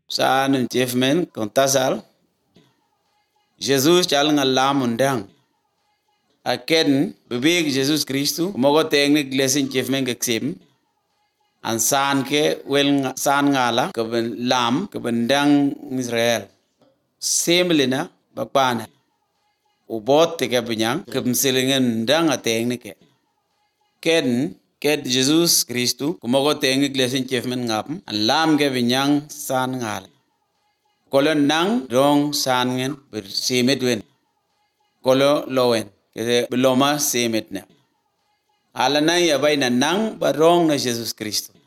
Saan Jeffmen kontasal. Jesus chal nga lam undang. Aken bebek Jesus Kristu mogo teknik lesin Jeffmen geksim. An saan ke wel saan ngala keben lam keben dang Israel. Semlina bakpana. Ubot teke binyang kebmsilingen dang a teknik. Ken Jesus Kristu kumogo teknik lesin Jeffmen ngapm. An lam ke binyang saan ngala. Kolo nang dong saan ngen bersimet wen. Kolo lowen. Kese beloma simet na. Ala na yabay na nang barong na Jesus Kristo.